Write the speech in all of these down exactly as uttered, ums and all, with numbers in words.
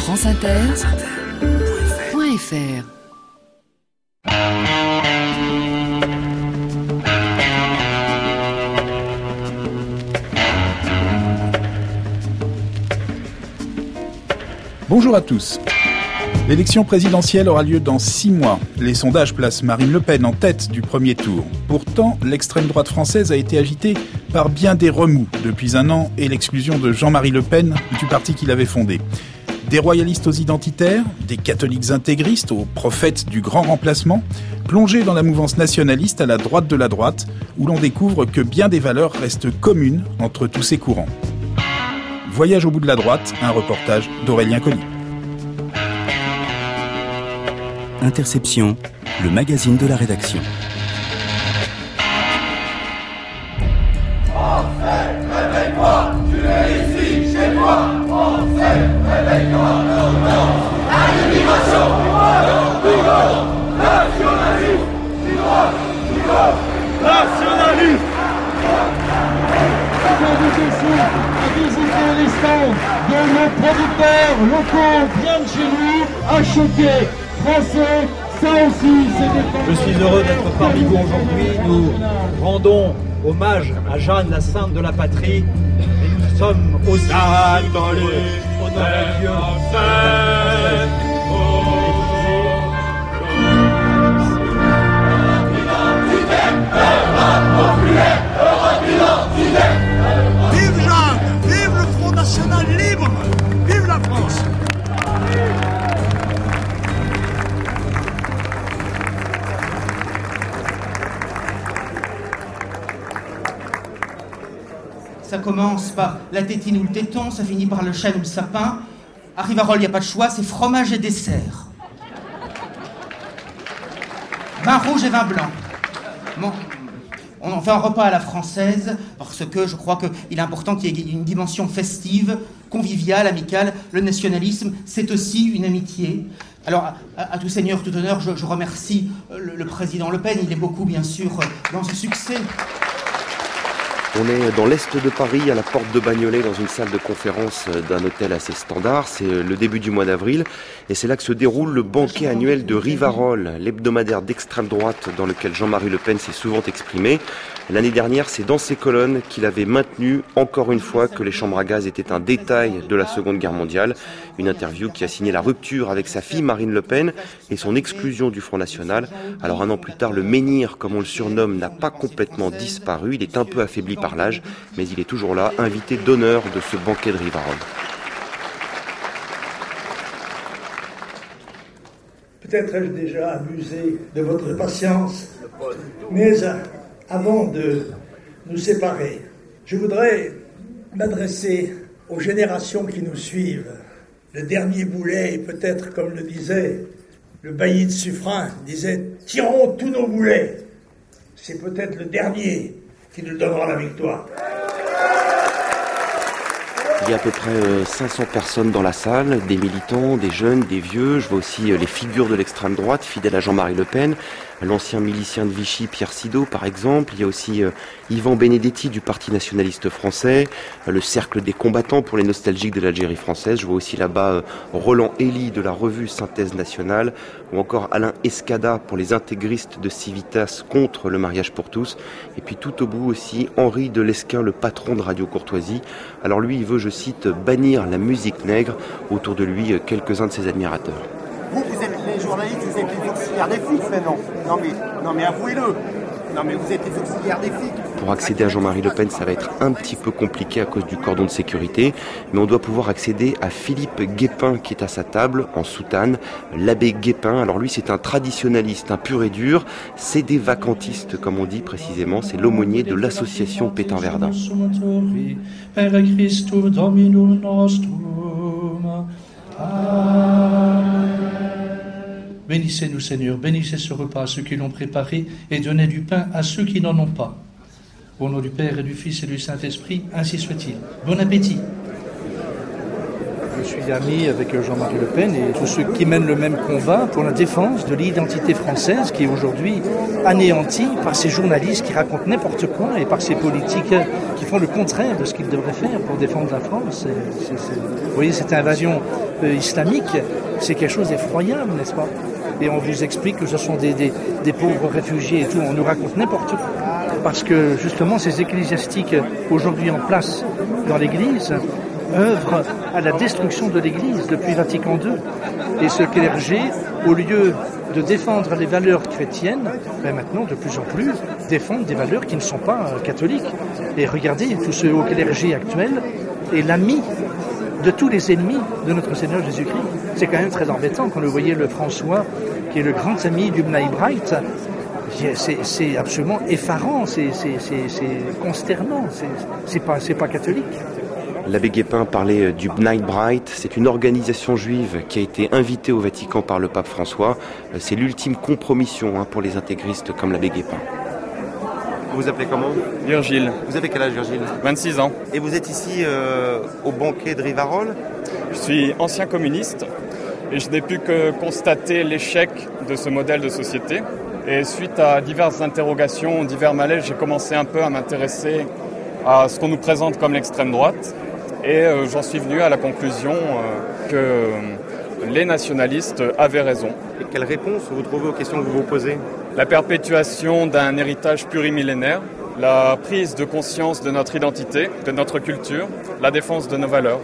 franceinter point f r. Bonjour à tous. L'élection présidentielle aura lieu dans six mois. Les sondages placent Marine Le Pen en tête du premier tour. Pourtant, l'extrême droite française a été agitée par bien des remous depuis un an et l'exclusion de Jean-Marie Le Pen du parti qu'il avait fondé. Des royalistes aux identitaires, des catholiques intégristes aux prophètes du grand remplacement, plongés dans la mouvance nationaliste à la droite de la droite, où l'on découvre que bien des valeurs restent communes entre tous ces courants. Voyage au bout de la droite, un reportage d'Aurélien Colli. Interception, le magazine de la rédaction. Français, réveille-toi, tu es ici, chez toi. Français, réveille-toi, non, non. À l'immigration, non, nationalisme, nationalisme. Visiter les stands de nos producteurs locaux bien de chez nous, à choquer. Français, ça aussi, c'est des... Je suis heureux d'être parmi vous aujourd'hui. Nous rendons hommage à Jeanne, la sainte de la patrie, et nous sommes aussi catholiques au nom de Dieu. Vive Jeanne, vive le Front National libre, vive la France. Ça commence par la tétine ou le téton, ça finit par le chêne ou le sapin. À Rivarol, il n'y a pas de choix, c'est fromage et dessert. Vin rouge et vin blanc. Bon, on en fait un repas à la française, parce que je crois qu'il est important qu'il y ait une dimension festive, conviviale, amicale. Le nationalisme, c'est aussi une amitié. Alors, à, à tout seigneur, tout honneur, je, je remercie le, le président Le Pen. Il est beaucoup, bien sûr, dans ce succès. On est dans l'est de Paris, à la porte de Bagnolet, dans une salle de conférence d'un hôtel assez standard. C'est le début du mois d'avril et c'est là que se déroule le banquet annuel de Rivarol, l'hebdomadaire d'extrême droite dans lequel Jean-Marie Le Pen s'est souvent exprimé. L'année dernière, c'est dans ces colonnes qu'il avait maintenu encore une fois que les chambres à gaz étaient un détail de la Seconde Guerre mondiale. Une interview qui a signé la rupture avec sa fille Marine Le Pen et son exclusion du Front National. Alors un an plus tard, le menhir, comme on le surnomme, n'a pas complètement disparu. Il est un peu affaibli par l'âge, mais il est toujours là, invité d'honneur de ce banquet de Rivarol. Peut-être ai-je déjà abusé de votre patience, mais euh, avant de nous séparer, je voudrais m'adresser aux générations qui nous suivent. Le dernier boulet, et peut-être comme le disait le bailli de Suffren, disait « Tirons tous nos boulets ». C'est peut-être le dernier qui nous donnera la victoire. Il y a à peu près cinq cents personnes dans la salle, des militants, des jeunes, des vieux. Je vois aussi les figures de l'extrême droite, fidèles à Jean-Marie Le Pen. L'ancien milicien de Vichy, Pierre Sido, par exemple. Il y a aussi euh, Yvan Benedetti du Parti nationaliste français, euh, le Cercle des combattants pour les nostalgiques de l'Algérie française. Je vois aussi là-bas euh, Roland Elie de la revue Synthèse nationale, ou encore Alain Escada pour les intégristes de Civitas contre le mariage pour tous. Et puis tout au bout aussi, Henri de Lesquen, le patron de Radio Courtoisie. Alors lui, il veut, je cite, bannir la musique nègre. Autour de lui, quelques-uns de ses admirateurs. Vous, vous êtes les journalistes, vous êtes les auxiliaires des flics maintenant. Non mais, non mais avouez-le. Non mais vous êtes les auxiliaires des flics. Pour accéder à Jean-Marie Le Pen, ça va être un petit peu compliqué à cause du cordon de sécurité, mais on doit pouvoir accéder à Philippe Guépin qui est à sa table, en soutane, l'abbé Guépin. Alors lui, c'est un traditionnaliste, un pur et dur, c'est des vacantistes, comme on dit précisément, c'est l'aumônier de l'association Pétain-Verdun. Bénissez-nous, Seigneur, bénissez ce repas à ceux qui l'ont préparé et donnez du pain à ceux qui n'en ont pas. Au nom du Père et du Fils et du Saint-Esprit, ainsi soit-il. Bon appétit. Je suis ami avec Jean-Marie Le Pen et tous ceux qui mènent le même combat pour la défense de l'identité française qui est aujourd'hui anéantie par ces journalistes qui racontent n'importe quoi et par ces politiques qui font le contraire de ce qu'ils devraient faire pour défendre la France. C'est, c'est, c'est... Vous voyez, cette invasion euh, islamique, c'est quelque chose d'effroyable, n'est-ce pas ? Et on vous explique que ce sont des, des, des pauvres réfugiés et tout, on nous raconte n'importe quoi. Parce que justement, ces ecclésiastiques aujourd'hui en place dans l'Église œuvrent à la destruction de l'Église depuis Vatican deux. Et ce clergé, au lieu de défendre les valeurs chrétiennes, ben maintenant, de plus en plus, défendent des valeurs qui ne sont pas euh, catholiques. Et regardez, tout ce haut clergé actuel est l'ami de tous les ennemis de notre Seigneur Jésus-Christ. C'est quand même très embêtant quand vous voyez le François, qui est le grand ami du B'nai B'rith. C'est, c'est absolument effarant, c'est, c'est, c'est, c'est consternant, c'est, c'est, pas, c'est pas catholique. L'abbé Guépin parlait du B'nai B'rith, c'est une organisation juive qui a été invitée au Vatican par le pape François. C'est l'ultime compromission hein, pour les intégristes comme l'abbé Guépin. Vous vous appelez comment ? Virgile. Vous avez quel âge, Virgile ? vingt-six ans. Et vous êtes ici euh, au banquet de Rivarol ? Je suis ancien communiste et je n'ai pu que constater l'échec de ce modèle de société. Et suite à diverses interrogations, divers malaises, j'ai commencé un peu à m'intéresser à ce qu'on nous présente comme l'extrême droite. Et euh, j'en suis venu à la conclusion euh, que euh, les nationalistes avaient raison. Et quelle réponse vous trouvez aux questions que vous vous posez ? La perpétuation d'un héritage plurimillénaire, la prise de conscience de notre identité, de notre culture, la défense de nos valeurs.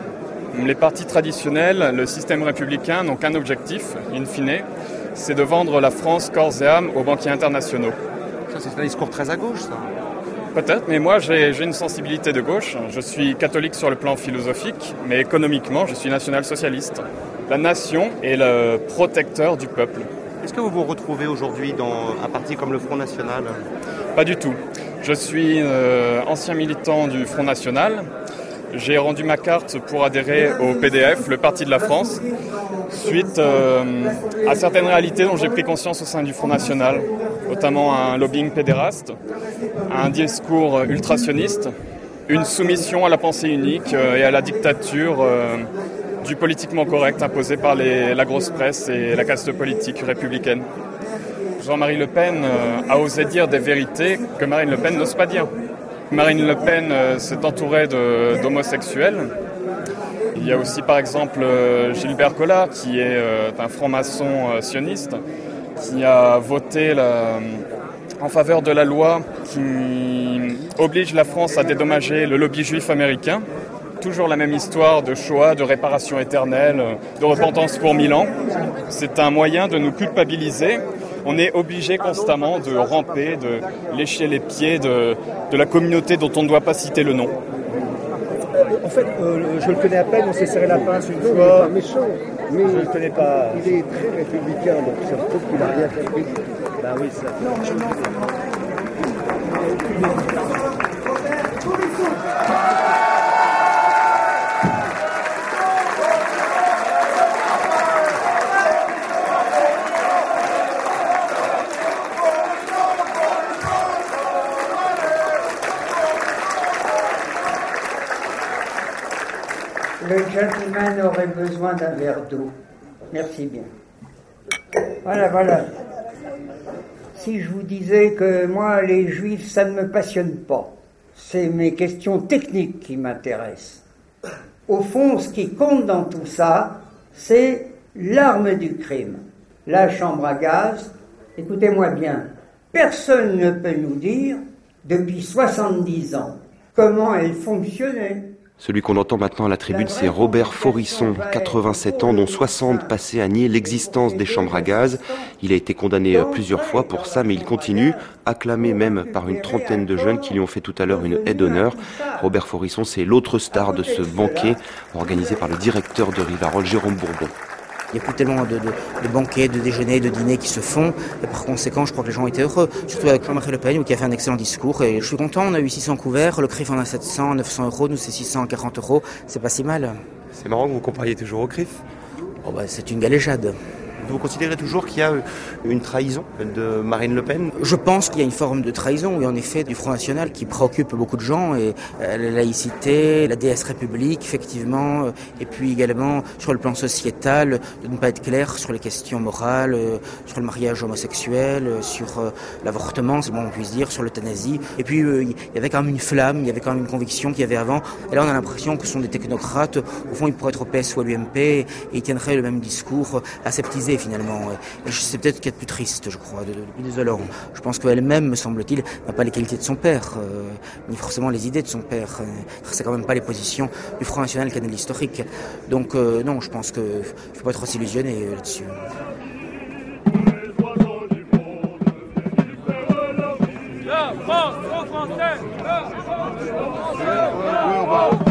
Les partis traditionnels, le système républicain n'ont qu'un objectif, in fine, c'est de vendre la France corps et âme aux banquiers internationaux. Ça, c'est un discours très à gauche, ça. Peut-être, mais moi j'ai, j'ai une sensibilité de gauche. Je suis catholique sur le plan philosophique, mais économiquement, je suis national-socialiste. La nation est le protecteur du peuple. Est-ce que vous vous retrouvez aujourd'hui dans un parti comme le Front National ? Pas du tout. Je suis euh, ancien militant du Front National. J'ai rendu ma carte pour adhérer au P D F, le Parti de la France, suite euh, à certaines réalités dont j'ai pris conscience au sein du Front National, notamment un lobbying pédéraste, un discours ultrationniste, une soumission à la pensée unique et à la dictature euh, du politiquement correct imposé par les, la grosse presse et la caste politique républicaine. Jean-Marie Le Pen euh, a osé dire des vérités que Marine Le Pen n'ose pas dire. Marine Le Pen euh, s'est entourée de, d'homosexuels. Il y a aussi par exemple euh, Gilbert Collard qui est euh, un franc-maçon euh, sioniste qui a voté la, en faveur de la loi qui oblige la France à dédommager le lobby juif américain. Toujours la même histoire de Shoah, de réparation éternelle, de repentance pour mille ans. C'est un moyen de nous culpabiliser. On est obligé constamment de ramper, de lécher les pieds de, de la communauté dont on ne doit pas citer le nom. En fait, euh, je le connais à peine, on s'est serré la pince une non, fois. Il n'est pas méchant, mais je le connais pas. Il est très républicain, donc ça prouve qu'il n'a rien compris. Ben oui, ça. Le gentleman aurait besoin d'un verre d'eau. Merci bien. Voilà, voilà. Si je vous disais que moi, les juifs, ça ne me passionne pas. C'est mes questions techniques qui m'intéressent. Au fond, ce qui compte dans tout ça, c'est l'arme du crime. La chambre à gaz, écoutez-moi bien, personne ne peut nous dire, depuis soixante-dix ans, comment elle fonctionnait. Celui qu'on entend maintenant à la tribune, c'est Robert Forisson, quatre-vingt-sept ans, dont soixante passés à nier l'existence des chambres à gaz. Il a été condamné plusieurs fois pour ça, mais il continue, acclamé même par une trentaine de jeunes qui lui ont fait tout à l'heure une aide d'honneur. Robert Forisson, c'est l'autre star de ce banquet organisé par le directeur de Rivarol, Jérôme Bourbon. Il n'y a plus tellement de, de, de banquets, de déjeuners, de dîners qui se font. Et par conséquent, je crois que les gens étaient heureux. Surtout avec Jean-Marie Le Pen, qui a fait un excellent discours. Et je suis content, on a eu six cents couverts. Le C R I F en a sept cents, neuf cents euros. Nous, c'est six cent quarante euros. C'est pas si mal. C'est marrant que vous compariez toujours au C R I F. Oh bah, c'est une galéjade. Vous considérez toujours qu'il y a une trahison de Marine Le Pen ? Je pense qu'il y a une forme de trahison, oui, en effet, du Front National qui préoccupe beaucoup de gens, et la laïcité, la déesse République, effectivement, et puis également sur le plan sociétal, de ne pas être clair sur les questions morales, sur le mariage homosexuel, sur l'avortement, c'est bon on puisse dire, sur l'euthanasie. Et puis il y avait quand même une flamme, il y avait quand même une conviction qu'il y avait avant. Et là on a l'impression que ce sont des technocrates, au fond ils pourraient être au P S ou à l'U M P, et ils tiendraient le même discours aseptisé finalement. Et c'est peut-être ce qu'il y a de plus triste, je crois, de, de plus désolant. Je pense qu'elle-même, me semble-t-il, n'a pas les qualités de son père, euh, ni forcément les idées de son père. C'est quand même pas les positions du Front National qui est l'historique. Donc euh, non, je pense qu'il ne faut pas être aussi illusionné là-dessus. La France aux Français, la France aux Français.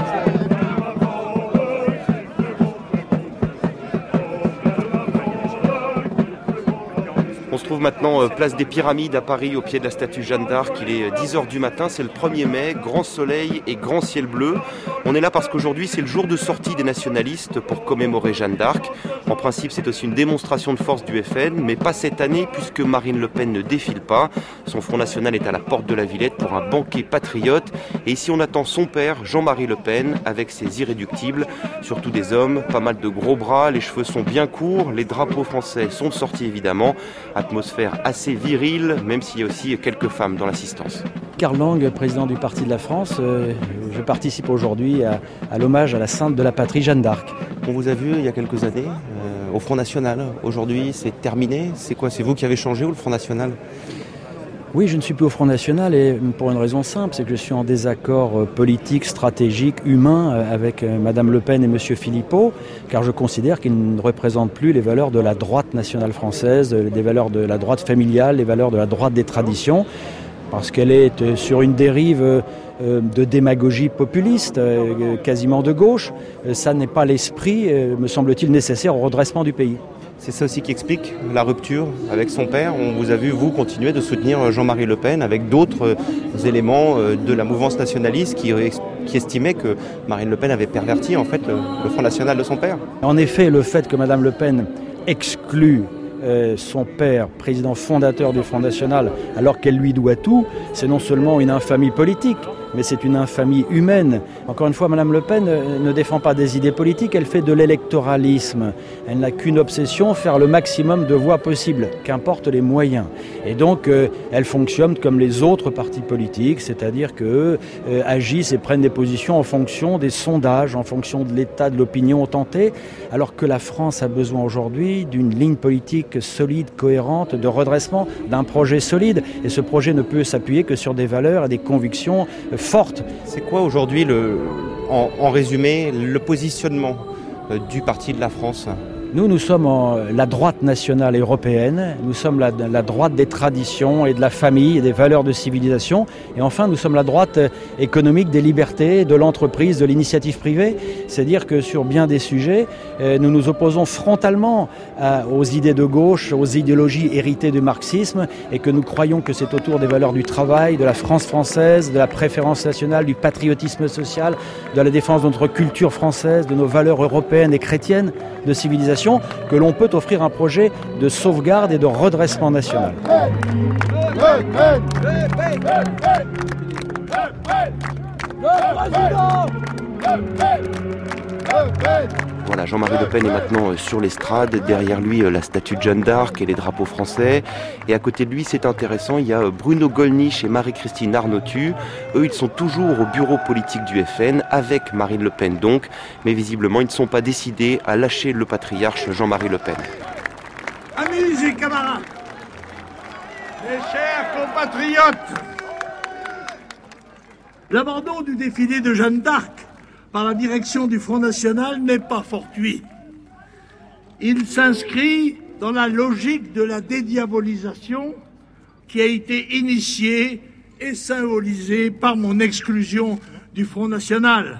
On se trouve maintenant place des Pyramides à Paris, au pied de la statue Jeanne d'Arc. Il est dix heures du matin, c'est le premier mai, grand soleil et grand ciel bleu. On est là parce qu'aujourd'hui c'est le jour de sortie des nationalistes pour commémorer Jeanne d'Arc. En principe c'est aussi une démonstration de force du F N, mais pas cette année puisque Marine Le Pen ne défile pas. Son Front National est à la porte de la Villette pour un banquet patriote. Et ici on attend son père, Jean-Marie Le Pen, avec ses irréductibles. Surtout des hommes, pas mal de gros bras, les cheveux sont bien courts, les drapeaux français sont sortis évidemment. Atmosphère assez virile, même s'il y a aussi quelques femmes dans l'assistance. Karl Lang, président du Parti de la France, euh, je participe aujourd'hui à, à l'hommage à la sainte de la patrie Jeanne d'Arc. On vous a vu il y a quelques années euh, au Front National. Aujourd'hui, c'est terminé. C'est quoi ? C'est vous qui avez changé ou le Front National ? Oui, je ne suis plus au Front National et pour une raison simple, c'est que je suis en désaccord politique, stratégique, humain avec Madame Le Pen et Monsieur Philippot, car je considère qu'ils ne représentent plus les valeurs de la droite nationale française, des valeurs de la droite familiale, les valeurs de la droite des traditions, parce qu'elle est sur une dérive de démagogie populiste, quasiment de gauche. Ça n'est pas l'esprit, me semble-t-il, nécessaire au redressement du pays. C'est ça aussi qui explique la rupture avec son père. On vous a vu, vous, continuer de soutenir Jean-Marie Le Pen avec d'autres éléments de la mouvance nationaliste qui, qui estimaient que Marine Le Pen avait perverti en fait le, le Front National de son père. En effet, le fait que Madame Le Pen exclut euh, son père, président fondateur du Front National, alors qu'elle lui doit tout, c'est non seulement une infamie politique, mais c'est une infamie humaine. Encore une fois, Madame Le Pen ne défend pas des idées politiques, elle fait de l'électoralisme. Elle n'a qu'une obsession, faire le maximum de voix possible, qu'importe les moyens. Et donc, euh, elle fonctionne comme les autres partis politiques, c'est-à-dire qu'eux euh, agissent et prennent des positions en fonction des sondages, en fonction de l'état de l'opinion tenté, alors que la France a besoin aujourd'hui d'une ligne politique solide, cohérente, de redressement, d'un projet solide. Et ce projet ne peut s'appuyer que sur des valeurs et des convictions forte. C'est quoi aujourd'hui, le, en, en résumé, le positionnement euh, du Parti de la France ? Nous, nous sommes en, la droite nationale européenne, nous sommes la, la droite des traditions et de la famille et des valeurs de civilisation. Et enfin, nous sommes la droite économique des libertés, de l'entreprise, de l'initiative privée. C'est-à-dire que sur bien des sujets, euh, nous nous opposons frontalement à, aux idées de gauche, aux idéologies héritées du marxisme, et que nous croyons que c'est autour des valeurs du travail, de la France française, de la préférence nationale, du patriotisme social, de la défense de notre culture française, de nos valeurs européennes et chrétiennes de civilisation, que l'on peut offrir un projet de sauvegarde et de redressement national. Voilà, Jean-Marie Le Pen est maintenant sur l'estrade, derrière lui la statue de Jeanne d'Arc et les drapeaux français. Et à côté de lui, c'est intéressant, il y a Bruno Gollnisch et Marie-Christine Arnautu. Eux, ils sont toujours au bureau politique du F N, avec Marine Le Pen donc, mais visiblement, ils ne sont pas décidés à lâcher le patriarche Jean-Marie Le Pen. Amis et camarades, mes chers compatriotes, l'abandon du défilé de Jeanne d'Arc par la direction du Front National n'est pas fortuit. Il s'inscrit dans la logique de la dédiabolisation qui a été initiée et symbolisée par mon exclusion du Front National,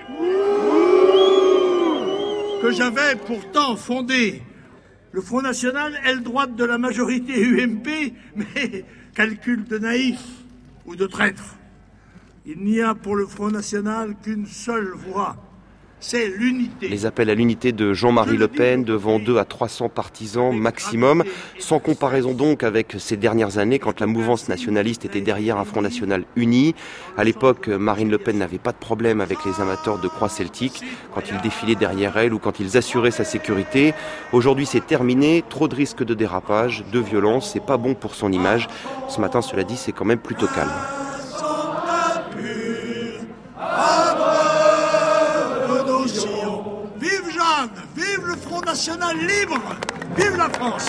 que j'avais pourtant fondé. Le Front National, aile droite de la majorité U M P, mais calcul de naïf ou de traître. Il n'y a pour le Front National qu'une seule voie, c'est l'unité. Les appels à l'unité de Jean-Marie Le Pen devant deux à trois cents partisans maximum, sans comparaison donc avec ces dernières années quand la mouvance nationaliste était derrière un Front National uni. À l'époque, Marine Le Pen n'avait pas de problème avec les amateurs de croix celtique quand ils défilaient derrière elle ou quand ils assuraient sa sécurité. Aujourd'hui, c'est terminé. Trop de risques de dérapage, de violence. C'est pas bon pour son image. Ce matin, cela dit, c'est quand même plutôt calme. Vive Jeanne, vive le Front National libre, vive la France.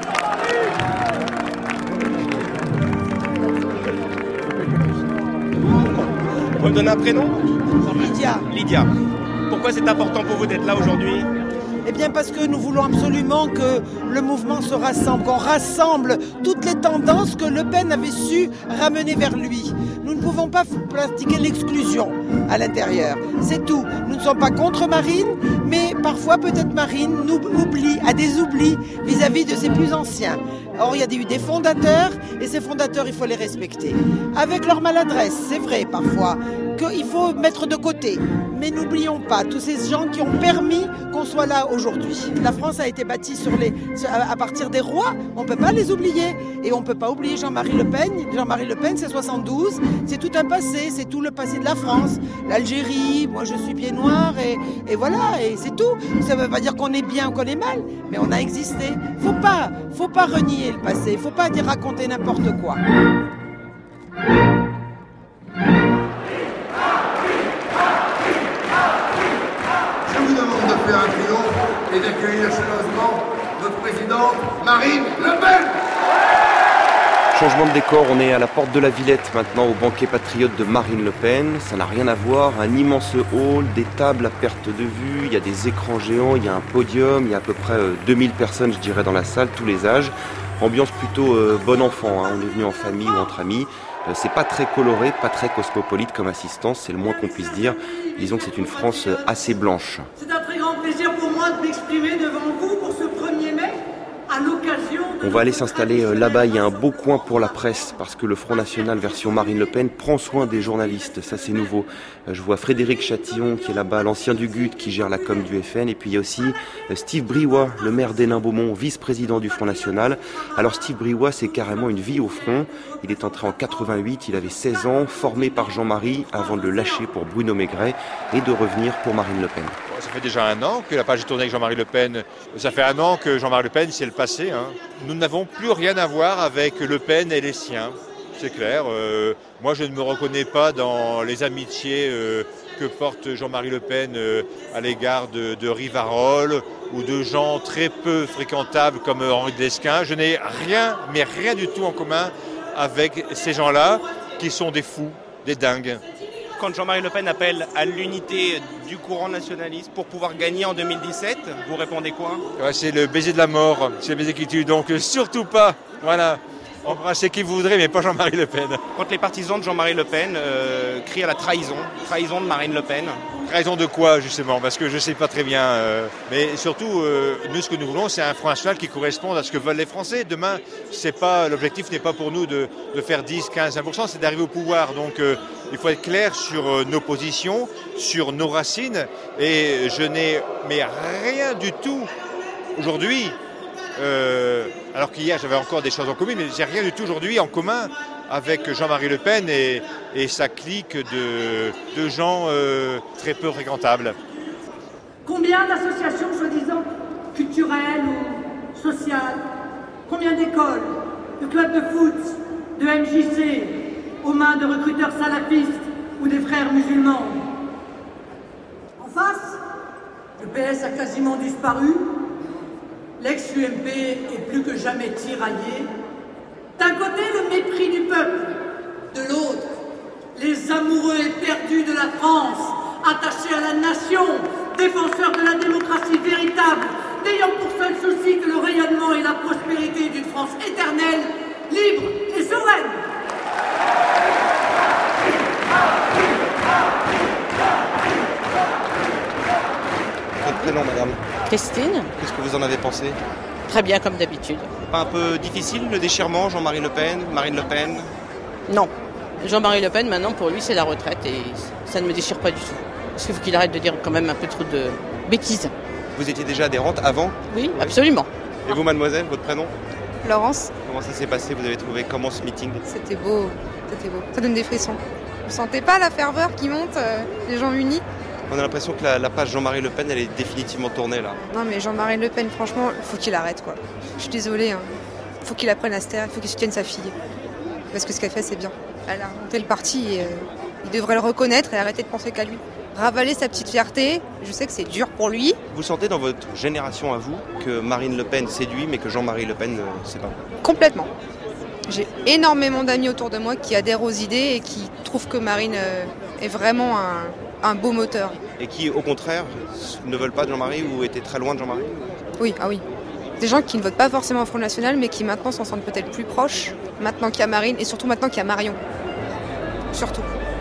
Vous pouvez me donner un prénom ? Lydia. Lydia. Pourquoi c'est important pour vous d'être là aujourd'hui ? Eh bien parce que nous voulons absolument que le mouvement se rassemble, qu'on rassemble toutes les tendances que Le Pen avait su ramener vers lui. Nous ne pouvons pas pratiquer l'exclusion à l'intérieur, c'est tout. Nous ne sommes pas contre Marine, mais parfois peut-être Marine nous oublie, a des oublis vis-à-vis de ses plus anciens. Or, il y a eu des fondateurs, et ces fondateurs, il faut les respecter. Avec leur maladresse, c'est vrai parfois, qu'il faut mettre de côté. Mais n'oublions pas tous ces gens qui ont permis qu'on soit là aujourd'hui. La France a été bâtie sur les, à partir des rois, on ne peut pas les oublier. Et on ne peut pas oublier Jean-Marie Le Pen. Jean-Marie Le Pen, c'est soixante-douze, c'est tout un passé, c'est tout le passé de la France. L'Algérie, moi je suis pied noir, et, et voilà, et c'est tout. Ça ne veut pas dire qu'on est bien ou qu'on est mal, mais on a existé. Faut pas, faut pas renier le passé, faut pas dire raconter n'importe quoi. Un triomphe et d'accueillir chaleureusement notre présidente Marine Le Pen. Changement de décor, on est à la porte de la Villette maintenant au banquet patriote de Marine Le Pen. Ça n'a rien à voir, un immense hall, des tables à perte de vue, il y a des écrans géants, il y a un podium, il y a à peu près deux mille personnes je dirais dans la salle, tous les âges. Ambiance plutôt euh, bon enfant, hein. On est venu en famille ou entre amis. Euh, c'est pas très coloré, pas très cosmopolite comme assistance, c'est le moins qu'on puisse dire. Disons que c'est une France assez blanche. C'est un très grand plaisir pour moi de m'exprimer devant vous pour ce premier mai, à l'occasion de... On va aller s'installer là-bas, il y a un beau coin pour la presse, parce que le Front National version Marine Le Pen prend soin des journalistes, ça c'est nouveau. Je vois Frédéric Chatillon qui est là-bas, l'ancien du G U T qui gère la com du F N, et puis il y a aussi Steve Briouat, le maire d'Hénin-Beaumont, vice-président du Front National. Alors Steve Briouat, c'est carrément une vie au front. Il est entré en quatre-vingt-huit, il avait seize ans, formé par Jean-Marie avant de le lâcher pour Bruno Maigret et de revenir pour Marine Le Pen. Ça fait déjà un an que la page est tournée avec Jean-Marie Le Pen. Ça fait un an que Jean-Marie Le Pen, c'est le passé. Hein. Nous n'avons plus rien à voir avec Le Pen et les siens. C'est clair. Euh, moi, je ne me reconnais pas dans les amitiés euh, que porte Jean-Marie Le Pen euh, à l'égard de, de Rivarol ou de gens très peu fréquentables comme Henri Desquin. Je n'ai rien, mais rien du tout en commun avec ces gens-là qui sont des fous, des dingues. Quand Jean-Marie Le Pen appelle à l'unité du courant nationaliste pour pouvoir gagner en deux mille dix-sept, vous répondez quoi ? Ouais, c'est le baiser de la mort, c'est le baiser qui tue, donc surtout pas, voilà. Embrassez qui vous voudrez, mais pas Jean-Marie Le Pen. Quand les partisans de Jean-Marie Le Pen euh, crient à la trahison, trahison de Marine Le Pen. Trahison de quoi, justement ? Parce que je ne sais pas très bien. Euh, mais surtout, euh, nous, ce que nous voulons, c'est un Front National qui corresponde à ce que veulent les Français. Demain, c'est pas, l'objectif n'est pas pour nous de, de faire dix, quinze, vingt pour cent, c'est d'arriver au pouvoir. Donc, euh, il faut être clair sur euh, nos positions, sur nos racines. Et je n'ai mais rien du tout aujourd'hui. Euh, alors qu'hier j'avais encore des choses en commun, mais j'ai rien du tout aujourd'hui en commun avec Jean-Marie Le Pen et, et sa clique de, de gens euh, très peu fréquentables. Combien d'associations soi-disant culturelles ou sociales, combien d'écoles, de clubs de foot, de M J C, aux mains de recruteurs salafistes ou des frères musulmans. En face, le P S a quasiment disparu. L'ex-U M P est plus que jamais tiraillé. D'un côté, le mépris du peuple. De l'autre, les amoureux éperdus de la France, attachés à la nation, défenseurs de la démocratie véritable, n'ayant pour seul souci que le rayonnement et la prospérité d'une France éternelle, libre et sereine. Votre prénom, madame ? Christine. Qu'est-ce que vous en avez pensé ? Très bien, comme d'habitude. Pas un peu difficile le déchirement, Jean-Marie Le Pen, Marine Le Pen ? Non. Jean-Marie Le Pen, maintenant, pour lui, c'est la retraite et ça ne me déchire pas du tout. Parce qu'il faut qu'il arrête de dire quand même un peu trop de bêtises. Vous étiez déjà adhérente avant ? Oui, absolument. Et vous, mademoiselle, votre prénom ? Laurence. Comment ça s'est passé ? Vous avez trouvé comment ce meeting ? C'était beau, c'était beau. Ça donne des frissons. Vous sentez pas la ferveur qui monte, euh, les gens unis ? On a l'impression que la, la page Jean-Marie Le Pen, elle est définitivement tournée là. Non mais Jean-Marie Le Pen, franchement, il faut qu'il arrête quoi. Je suis désolée, hein. Il faut qu'il apprenne à se taire, il faut qu'il soutienne sa fille. Parce que ce qu'elle fait, c'est bien. Elle a remonté le parti et euh, il devrait le reconnaître et arrêter de penser qu'à lui. Ravaler sa petite fierté, je sais que c'est dur pour lui. Vous sentez dans votre génération à vous que Marine Le Pen séduit mais que Jean-Marie Le Pen ne euh, sait pas ? Complètement. J'ai énormément d'amis autour de moi qui adhèrent aux idées et qui trouvent que Marine euh, est vraiment un, un beau moteur. Et qui, au contraire, ne veulent pas de Jean-Marie ou étaient très loin de Jean-Marie ? Oui, ah oui. Des gens qui ne votent pas forcément au Front National mais qui maintenant s'en sentent peut-être plus proches, maintenant qu'il y a Marine et surtout maintenant qu'il y a Marion. Surtout.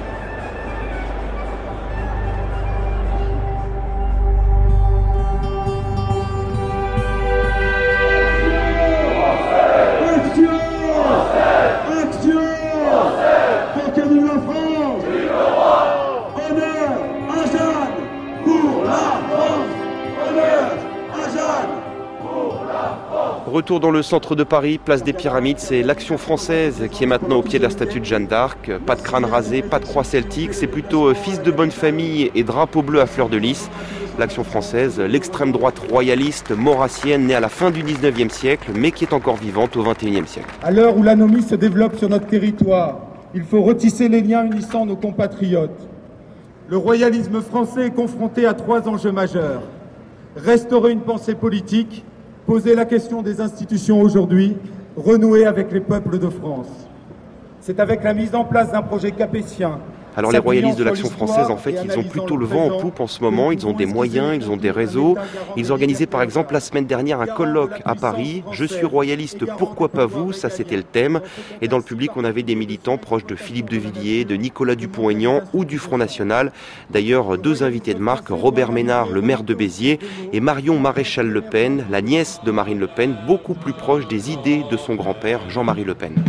Retour dans le centre de Paris, place des Pyramides, c'est l'Action française qui est maintenant au pied de la statue de Jeanne d'Arc. Pas de crâne rasé, pas de croix celtique, c'est plutôt fils de bonne famille et drapeau bleu à fleur de lys. L'Action française, l'extrême droite royaliste maurassienne née à la fin du dix-neuvième siècle, mais qui est encore vivante au vingt et unième siècle. À l'heure où l'anomie se développe sur notre territoire, il faut retisser les liens unissant nos compatriotes. Le royalisme français est confronté à trois enjeux majeurs. Restaurer une pensée politique, poser la question des institutions aujourd'hui, renouer avec les peuples de France. C'est avec la mise en place d'un projet capétien. Alors les royalistes de l'Action française, en fait, ils ont plutôt le vent en poupe en ce moment, ils ont des moyens, ils ont des réseaux. Ils organisaient par exemple la semaine dernière un colloque à Paris. « Je suis royaliste, pourquoi pas vous ?» Ça c'était le thème. Et dans le public, on avait des militants proches de Philippe de Villiers, de Nicolas Dupont-Aignan ou du Front National. D'ailleurs, deux invités de marque, Robert Ménard, le maire de Béziers, et Marion Maréchal Le Pen, la nièce de Marine Le Pen, beaucoup plus proche des idées de son grand-père, Jean-Marie Le Pen.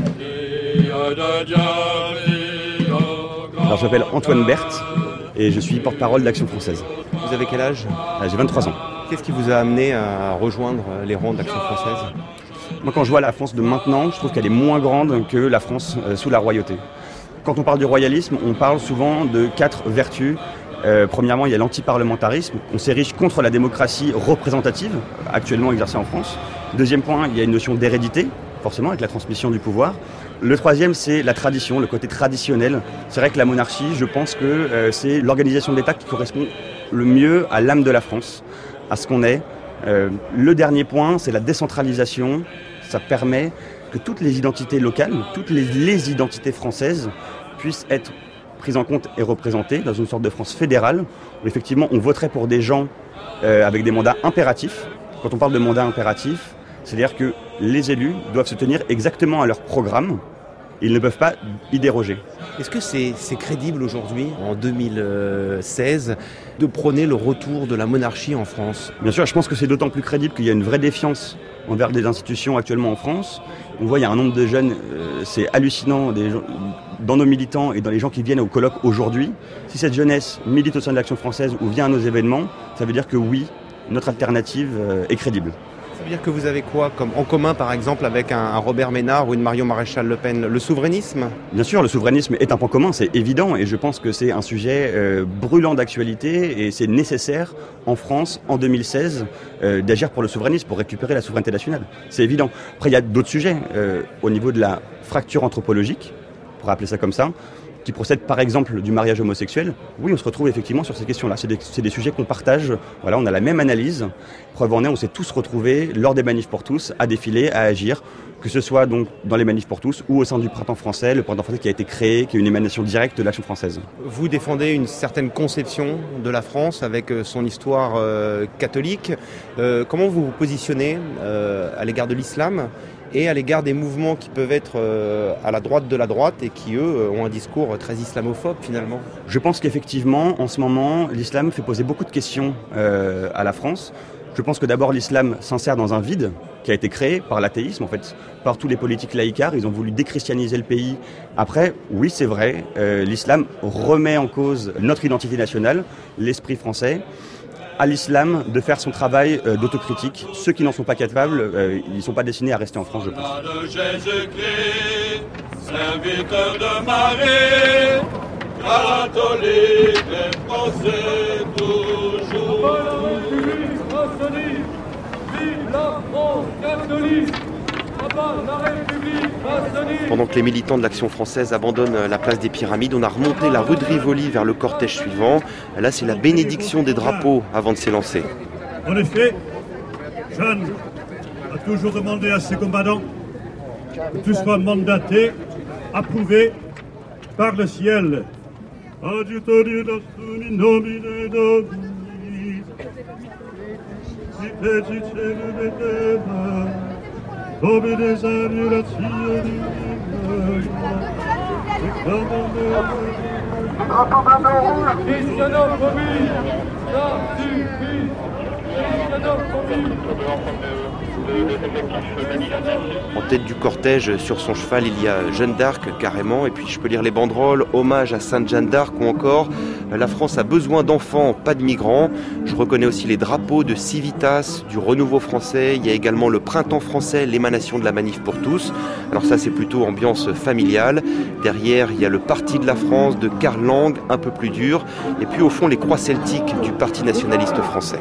Alors, je m'appelle Antoine Berthe et je suis porte-parole d'Action française. Vous avez quel âge ? J'ai vingt-trois ans. Qu'est-ce qui vous a amené à rejoindre les rangs d'Action française ? Moi, quand je vois la France de maintenant, je trouve qu'elle est moins grande que la France sous la royauté. Quand on parle du royalisme, on parle souvent de quatre vertus. Euh, premièrement, il y a l'antiparlementarisme. On s'érige contre la démocratie représentative, actuellement exercée en France. Deuxième point, il y a une notion d'hérédité, forcément, avec la transmission du pouvoir. Le troisième, c'est la tradition, le côté traditionnel. C'est vrai que la monarchie, je pense que euh, c'est l'organisation de l'État qui correspond le mieux à l'âme de la France, à ce qu'on est. Euh, le dernier point, c'est la décentralisation. Ça permet que toutes les identités locales, toutes les, les identités françaises puissent être prises en compte et représentées dans une sorte de France fédérale, où effectivement on voterait pour des gens euh, avec des mandats impératifs. Quand on parle de mandats impératifs, c'est-à-dire que les élus doivent se tenir exactement à leur programme. Ils ne peuvent pas y déroger. Est-ce que c'est, c'est crédible aujourd'hui, en deux mille seize, de prôner le retour de la monarchie en France ? Bien sûr, je pense que c'est d'autant plus crédible qu'il y a une vraie défiance envers des institutions actuellement en France. On voit il y a un nombre de jeunes, euh, c'est hallucinant, des gens, dans nos militants et dans les gens qui viennent au colloque aujourd'hui. Si cette jeunesse milite au sein de l'Action française ou vient à nos événements, ça veut dire que oui, notre alternative euh, est crédible. Ça veut dire que vous avez quoi comme en commun, par exemple, avec un, un Robert Ménard ou une Marion Maréchal Le Pen ? Le souverainisme ? Bien sûr, le souverainisme est un point commun, c'est évident, et je pense que c'est un sujet euh, brûlant d'actualité, et c'est nécessaire en France, en deux mille seize, euh, d'agir pour le souverainisme, pour récupérer la souveraineté nationale. C'est évident. Après, il y a d'autres sujets, euh, au niveau de la fracture anthropologique, pour appeler ça comme ça, qui procède par exemple du mariage homosexuel, oui, on se retrouve effectivement sur ces questions-là. C'est des, c'est des sujets qu'on partage, voilà, on a la même analyse. Preuve en est, on s'est tous retrouvés lors des manifs pour tous, à défiler, à agir, que ce soit donc dans les manifs pour tous ou au sein du Printemps français, le Printemps français qui a été créé, qui est une émanation directe de l'Action française. Vous défendez une certaine conception de la France avec son histoire euh, catholique. Euh, comment vous vous positionnez euh, à l'égard de l'islam et à l'égard des mouvements qui peuvent être euh, à la droite de la droite et qui, eux, ont un discours très islamophobe, finalement ? Je pense qu'effectivement, en ce moment, l'islam fait poser beaucoup de questions euh, à la France. Je pense que d'abord l'islam s'insère dans un vide qui a été créé par l'athéisme, en fait, par tous les politiques laïcards. Ils ont voulu déchristianiser le pays. Après, oui, c'est vrai, euh, l'islam remet en cause notre identité nationale, l'esprit français. À l'islam de faire son travail euh, d'autocritique. Ceux qui n'en sont pas capables, euh, ils ne sont pas destinés à rester en France, je pense. De Jésus-Christ, serviteur de Marie, catholique et français toujours. Vive la France catholique, la République française. Pendant que les militants de l'Action française abandonnent la place des Pyramides, on a remonté la rue de Rivoli vers le cortège suivant. Là, c'est la bénédiction des drapeaux avant de s'élancer. En effet, Jeanne a toujours demandé à ses combattants que tu sois mandaté, approuvé par le ciel. En tête du cortège, sur son cheval, il y a Jeanne d'Arc carrément, et puis je peux lire les banderoles, hommage à Sainte Jeanne d'Arc ou encore la France a besoin d'enfants, pas de migrants. Je reconnais aussi les drapeaux de Civitas, du Renouveau français, il y a également le Printemps français, l'émanation de la Manif pour tous. Alors ça c'est plutôt ambiance familiale. Derrière il y a le Parti de la France de Karl Lang, un peu plus dur, et puis au fond les croix celtiques du Parti nationaliste français.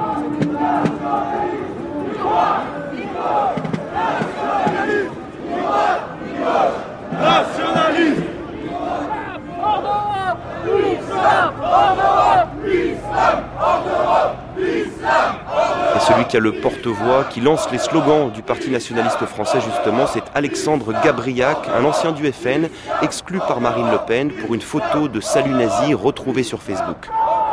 Nationaliste. Et celui qui a le porte-voix, qui lance les slogans du Parti nationaliste français justement, c'est Alexandre Gabriac, un ancien du F N, exclu par Marine Le Pen pour une photo de salut nazi retrouvée sur Facebook.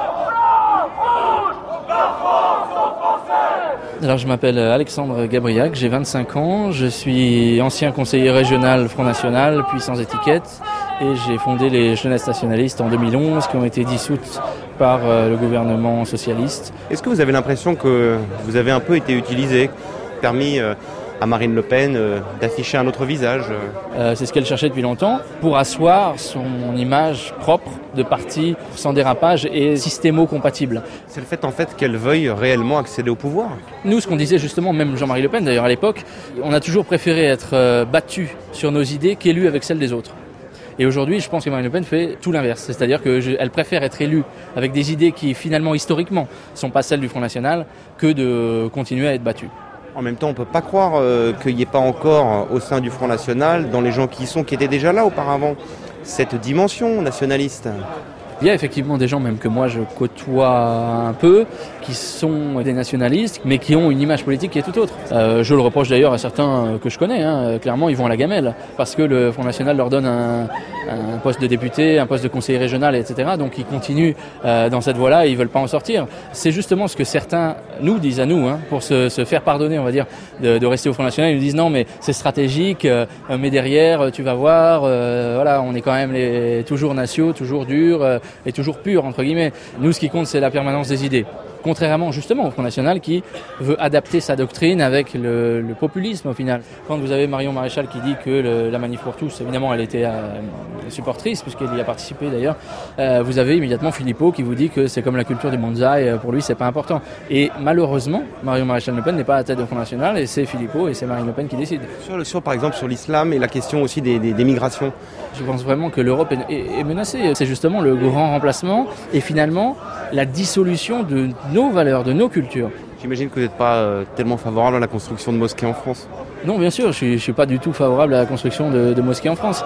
Alors je m'appelle Alexandre Gabriac, j'ai vingt-cinq ans, je suis ancien conseiller régional Front National, puis sans étiquette, et j'ai fondé les Jeunesses nationalistes en deux mille onze, qui ont été dissoutes par le gouvernement socialiste. Est-ce que vous avez l'impression que vous avez un peu été utilisé, permis à Marine Le Pen d'afficher un autre visage? euh, C'est ce qu'elle cherchait depuis longtemps, pour asseoir son image propre de parti sans dérapage et systémo-compatible. C'est le fait en fait qu'elle veuille réellement accéder au pouvoir. Nous, ce qu'on disait justement, même Jean-Marie Le Pen d'ailleurs à l'époque, on a toujours préféré être battu sur nos idées qu'élu avec celles des autres. Et aujourd'hui, je pense que Marine Le Pen fait tout l'inverse. C'est-à-dire qu'elle préfère être élue avec des idées qui finalement, historiquement, ne sont pas celles du Front National, que de continuer à être battue. En même temps, on ne peut pas croire euh, qu'il n'y ait pas encore euh, au sein du Front National, dans les gens qui y sont, qui étaient déjà là auparavant, cette dimension nationaliste. Il y a effectivement des gens, même que moi je côtoie un peu, qui sont des nationalistes, mais qui ont une image politique qui est tout autre. Euh, je le reproche d'ailleurs à certains que je connais, hein. Clairement ils vont à la gamelle, parce que le Front National leur donne un, un poste de député, un poste de conseiller régional, et cetera. Donc ils continuent euh, dans cette voie-là et ils veulent pas en sortir. C'est justement ce que certains nous disent à nous, hein, pour se, se faire pardonner, on va dire, de, de rester au Front National. Ils nous disent non mais c'est stratégique, euh, mais derrière tu vas voir, euh, voilà, on est quand même les, toujours nationaux, toujours durs, euh, et toujours pur, entre guillemets. Nous, ce qui compte, c'est la permanence des idées. Contrairement justement au Front National qui veut adapter sa doctrine avec le, le populisme au final. Quand vous avez Marion Maréchal qui dit que le, la Manif pour tous, évidemment elle était euh, supportrice puisqu'elle y a participé d'ailleurs, euh, vous avez immédiatement Philippot qui vous dit que c'est comme la culture du bonsaï, pour lui c'est pas important. Et malheureusement, Marion Maréchal Le Pen n'est pas à la tête du Front National et c'est Philippot et c'est Marine Le Pen qui décide. Sur, sur par exemple sur l'islam et la question aussi des, des, des migrations. Je pense vraiment que l'Europe est, est, est menacée. C'est justement le grand remplacement et finalement la dissolution de nos valeurs, de nos cultures. J'imagine que vous n'êtes pas euh, tellement favorable à la construction de mosquées en France. Non, bien sûr, je ne suis pas du tout favorable à la construction de, de mosquées en France.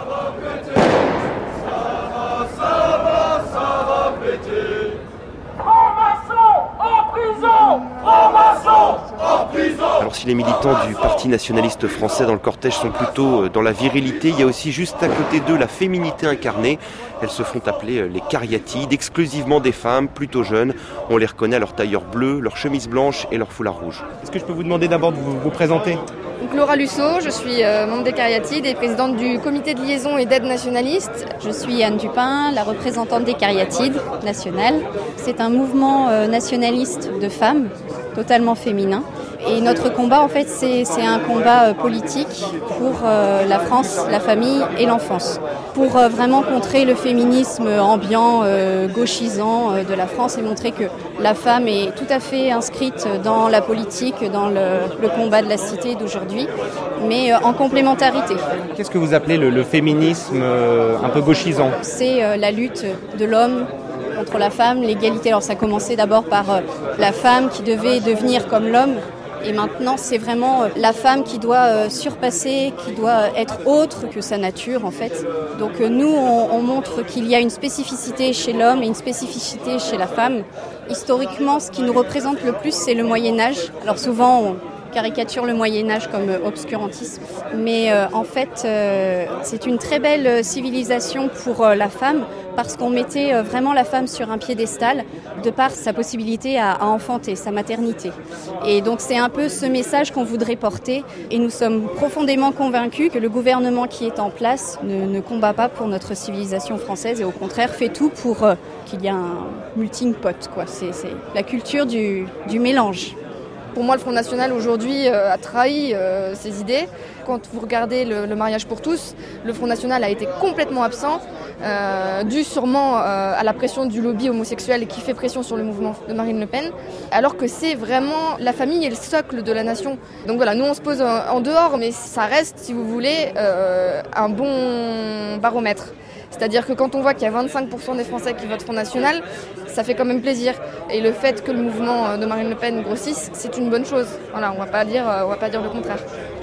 Alors si les militants du Parti nationaliste français dans le cortège sont plutôt dans la virilité, il y a aussi juste à côté d'eux la féminité incarnée. Elles se font appeler les cariatides, exclusivement des femmes, plutôt jeunes. On les reconnaît à leur tailleur bleu, leur chemise blanche et leur foulard rouge. Est-ce que je peux vous demander d'abord de vous, vous présenter ? Donc Laura Lusso, je suis euh, membre des Cariatides et présidente du comité de liaison et d'aide nationaliste. Je suis Anne Dupin, la représentante des Cariatides nationales. C'est un mouvement euh, nationaliste de femmes totalement féminin. Et notre combat, en fait, c'est, c'est un combat euh, politique pour euh, la France, la famille et l'enfance. Pour euh, vraiment contrer le féminisme ambiant, euh, gauchisant euh, de la France et montrer que la femme est tout à fait inscrite dans la politique, dans le, le combat de la cité d'aujourd'hui, mais euh, en complémentarité. Qu'est-ce que vous appelez le, le féminisme euh, un peu gauchisant ? C'est euh, la lutte de l'homme contre la femme, l'égalité. Alors ça a commencé d'abord par euh, la femme qui devait devenir comme l'homme. Et maintenant, c'est vraiment la femme qui doit euh, surpasser, qui doit être autre que sa nature, en fait. Donc euh, nous, on, on montre qu'il y a une spécificité chez l'homme et une spécificité chez la femme. Historiquement, ce qui nous représente le plus, c'est le Moyen-Âge. Alors souvent, on caricature le Moyen-Âge comme euh, obscurantisme. Mais euh, en fait, euh, c'est une très belle civilisation pour euh, la femme, parce qu'on mettait euh, vraiment la femme sur un piédestal, de par sa possibilité à, à enfanter, sa maternité. Et donc c'est un peu ce message qu'on voudrait porter, et nous sommes profondément convaincus que le gouvernement qui est en place ne, ne combat pas pour notre civilisation française, et au contraire fait tout pour euh, qu'il y ait un melting pot, quoi. C'est, c'est la culture du, du mélange. Pour moi, le Front National, aujourd'hui, euh, a trahi euh, ses idées. Quand vous regardez le, le mariage pour tous, le Front National a été complètement absent, euh, dû sûrement euh, à la pression du lobby homosexuel qui fait pression sur le mouvement de Marine Le Pen, alors que c'est vraiment la famille et le socle de la nation. Donc voilà, nous on se pose en, en dehors, mais ça reste, si vous voulez, euh, un bon baromètre. C'est-à-dire que quand on voit qu'il y a vingt-cinq pour cent des Français qui votent Front National, ça fait quand même plaisir. Et le fait que le mouvement de Marine Le Pen grossisse, c'est une bonne chose. Voilà, on va pas dire, on va pas dire le contraire.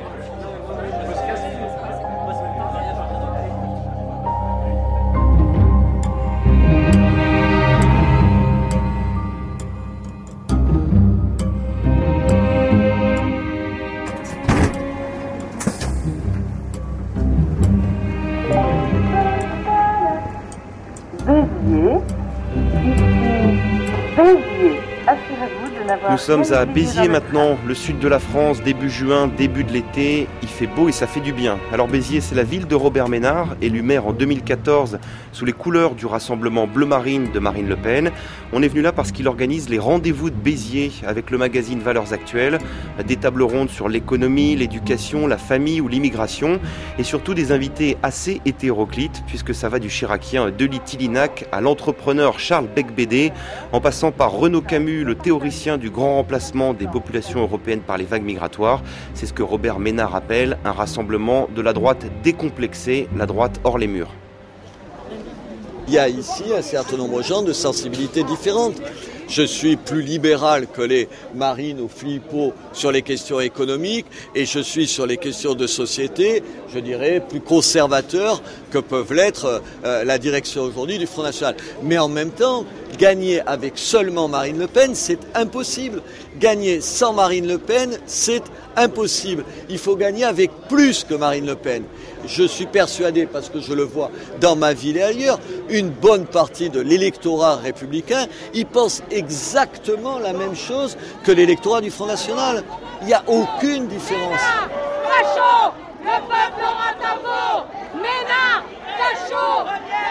Nous sommes à Béziers maintenant, le sud de la France, début juin, début de l'été. Il fait beau et ça fait du bien. Alors Béziers, c'est la ville de Robert Ménard, élu maire en deux mille quatorze sous les couleurs du rassemblement Bleu Marine de Marine Le Pen. On est venu là parce qu'il organise les rendez-vous de Béziers avec le magazine Valeurs Actuelles, des tables rondes sur l'économie, l'éducation, la famille ou l'immigration, et surtout des invités assez hétéroclites puisque ça va du chiracien de Litilinac à l'entrepreneur Charles Becbédé, en passant par Renaud Camus, le théoricien du grand remplacement des populations européennes par les vagues migratoires. C'est ce que Robert Ménard appelle un rassemblement de la droite décomplexée, la droite hors les murs. Il y a ici un certain nombre de gens de sensibilités différentes. Je suis plus libéral que les Marine ou Philippot sur les questions économiques et je suis sur les questions de société, je dirais, plus conservateur que peuvent l'être euh, la direction aujourd'hui du Front National. Mais en même temps, gagner avec seulement Marine Le Pen, c'est impossible. Gagner sans Marine Le Pen, c'est impossible. Il faut gagner avec plus que Marine Le Pen. Je suis persuadé, parce que je le vois dans ma ville et ailleurs, une bonne partie de l'électorat républicain, il pense exactement la même chose que l'électorat du Front National. Il n'y a aucune différence. Facho, le peuple aura ta mot. Ménard, facho,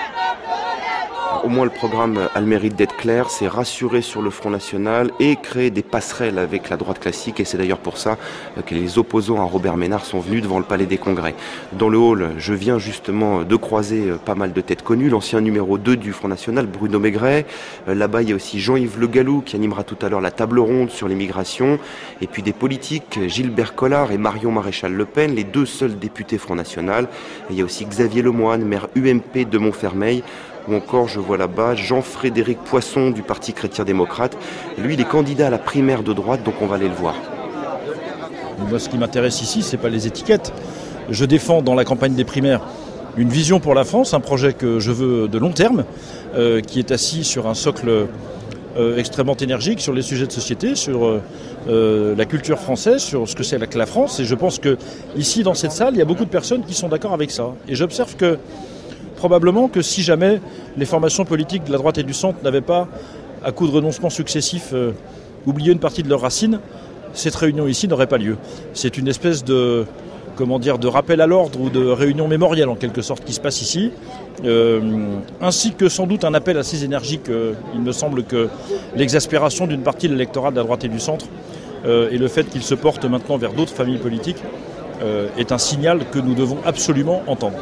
Au moins le programme a le mérite d'être clair, c'est rassurer sur le Front National et créer des passerelles avec la droite classique, et c'est d'ailleurs pour ça que les opposants à Robert Ménard sont venus devant le Palais des Congrès. Dans le hall, je viens justement de croiser pas mal de têtes connues, l'ancien numéro deux du Front National, Bruno Maigret, là-bas il y a aussi Jean-Yves Le Gallou qui animera tout à l'heure la table ronde sur l'immigration, et puis des politiques, Gilbert Collard et Marion Maréchal Le Pen, les deux seuls députés Front National, et il y a aussi Xavier Lemoine, maire U M P de Montfermeil, ou encore, je vois là-bas, Jean-Frédéric Poisson du Parti chrétien-démocrate. Lui, il est candidat à la primaire de droite, donc on va aller le voir. Moi, ce qui m'intéresse ici, ce n'est pas les étiquettes. Je défends dans la campagne des primaires une vision pour la France, un projet que je veux de long terme, euh, qui est assis sur un socle euh, extrêmement énergique, sur les sujets de société, sur euh, la culture française, sur ce que c'est que la France. Et je pense que ici, dans cette salle, il y a beaucoup de personnes qui sont d'accord avec ça. Et j'observe que probablement que si jamais les formations politiques de la droite et du centre n'avaient pas, à coup de renoncements successifs, euh, oublié une partie de leurs racines, cette réunion ici n'aurait pas lieu. C'est une espèce de, comment dire, de rappel à l'ordre ou de réunion mémorielle en quelque sorte qui se passe ici, euh, ainsi que sans doute un appel assez énergique. Euh, il me semble que l'exaspération d'une partie de l'électorat de la droite et du centre euh, et le fait qu'il se porte maintenant vers d'autres familles politiques euh, est un signal que nous devons absolument entendre.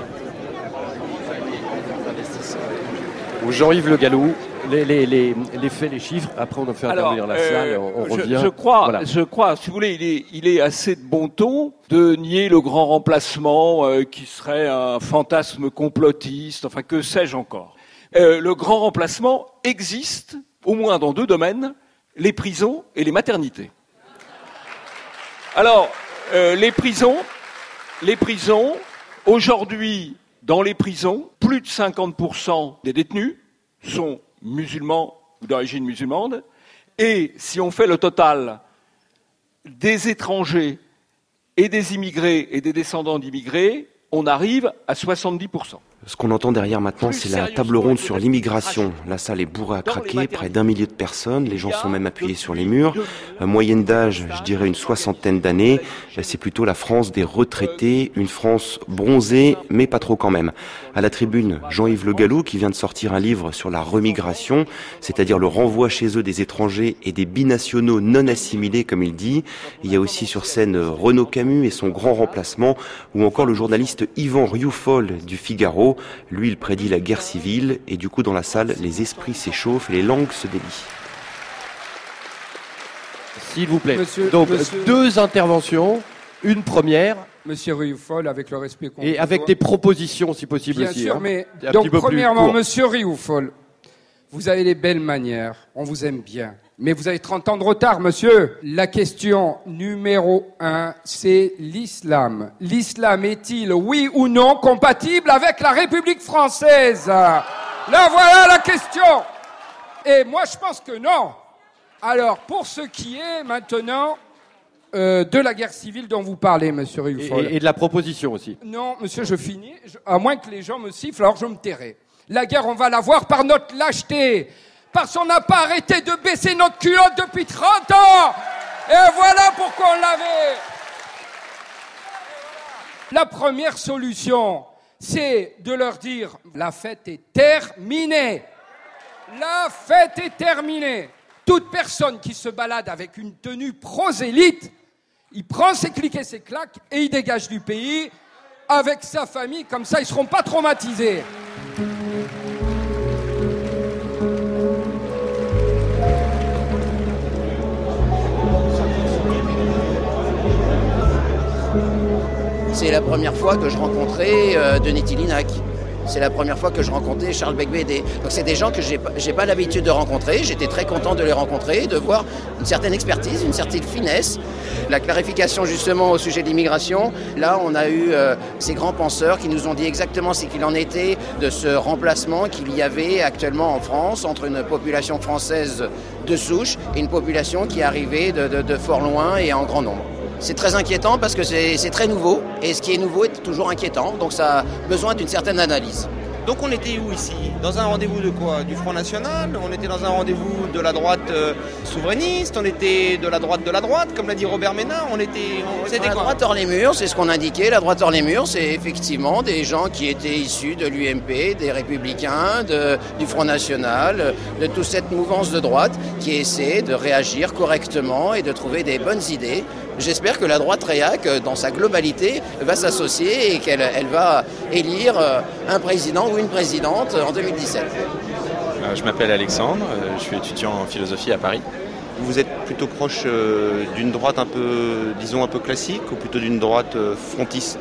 Jean-Yves Le Gallou, les, les, les, les faits, les chiffres, après on a fait intervenir la euh, salle, on, on je, revient. Je crois, voilà. je crois, si vous voulez, il est, il est assez de bon ton de nier le grand remplacement euh, qui serait un fantasme complotiste, enfin que sais-je encore. Euh, le grand remplacement existe, au moins dans deux domaines, les prisons et les maternités. Alors, euh, les prisons, les prisons, aujourd'hui, dans les prisons, plus de cinquante pour cent des détenus sont musulmans ou d'origine musulmane. Et si on fait le total des étrangers et des immigrés et des descendants d'immigrés, on arrive à soixante-dix pour cent. Ce qu'on entend derrière maintenant, c'est la table ronde sur l'immigration. La salle est bourrée à craquer, près d'un millier de personnes. Les gens sont même appuyés sur les murs. Moyenne d'âge, je dirais une soixantaine d'années. C'est plutôt la France des retraités, une France bronzée, mais pas trop quand même. À la tribune, Jean-Yves Le Gallou, qui vient de sortir un livre sur la remigration, c'est-à-dire le renvoi chez eux des étrangers et des binationaux non assimilés, comme il dit. Il y a aussi sur scène Renaud Camus et son grand remplacement, ou encore le journaliste Yvan Rioufol du Figaro. Lui, il prédit la guerre civile, et du coup, dans la salle, les esprits s'échauffent et les langues se délient. S'il vous plaît. Monsieur, Donc, monsieur... deux interventions, une première. Monsieur Rioufol, avec le respect qu'on Et avec des propositions, si possible, Bien aussi. sûr, hein. mais Un donc, petit peu premièrement, plus court. monsieur Rioufol, vous avez les belles manières, on vous aime bien. Mais vous avez trente ans de retard, monsieur. La question numéro un, c'est l'islam. L'islam est-il, oui ou non, compatible avec la République française? Là, voilà la question. Et moi, je pense que non. Alors, pour ce qui est maintenant euh, de la guerre civile dont vous parlez, monsieur Rioufol. Et, et de la proposition aussi. Non, monsieur, je finis. Je, à moins que les gens me sifflent, alors je me tairai. La guerre, on va la voir par notre lâcheté. Parce qu'on n'a pas arrêté de baisser notre culotte depuis trente ans. Et voilà pourquoi on l'avait. La première solution, c'est de leur dire la fête est terminée. La fête est terminée. Toute personne qui se balade avec une tenue prosélyte, il prend ses clics et ses claques et il dégage du pays avec sa famille. Comme ça, ils ne seront pas traumatisés. C'est la première fois que je rencontrais euh, Denis Tillinac. C'est la première fois que je rencontrais Charles Becbédé. Donc c'est des gens que j'ai, j'ai pas l'habitude de rencontrer. J'étais très content de les rencontrer, de voir une certaine expertise, une certaine finesse. La clarification justement au sujet de l'immigration. Là, on a eu euh, ces grands penseurs qui nous ont dit exactement ce qu'il en était de ce remplacement qu'il y avait actuellement en France entre une population française de souche et une population qui arrivait de, de, de fort loin et en grand nombre. C'est très inquiétant parce que c'est, c'est très nouveau, et ce qui est nouveau est toujours inquiétant, donc ça a besoin d'une certaine analyse. Donc on était où ici? Dans un rendez-vous de quoi? Du Front National? On était dans un rendez-vous de la droite euh, souverainiste? On était de la droite de la droite, comme l'a dit Robert Ménard? On était... On, c'était la quoi? Droite hors les murs, c'est ce qu'on indiquait. La droite hors les murs, c'est effectivement des gens qui étaient issus de l'U M P, des Républicains, de, du Front National, de toute cette mouvance de droite qui essaie de réagir correctement et de trouver des bonnes idées. J'espère que la droite réac, dans sa globalité, va s'associer et qu'elle elle va élire un président ou une présidente en deux mille dix-sept. Je m'appelle Alexandre, je suis étudiant en philosophie à Paris. Vous êtes plutôt proche d'une droite un peu, disons, un peu classique, ou plutôt d'une droite frontiste?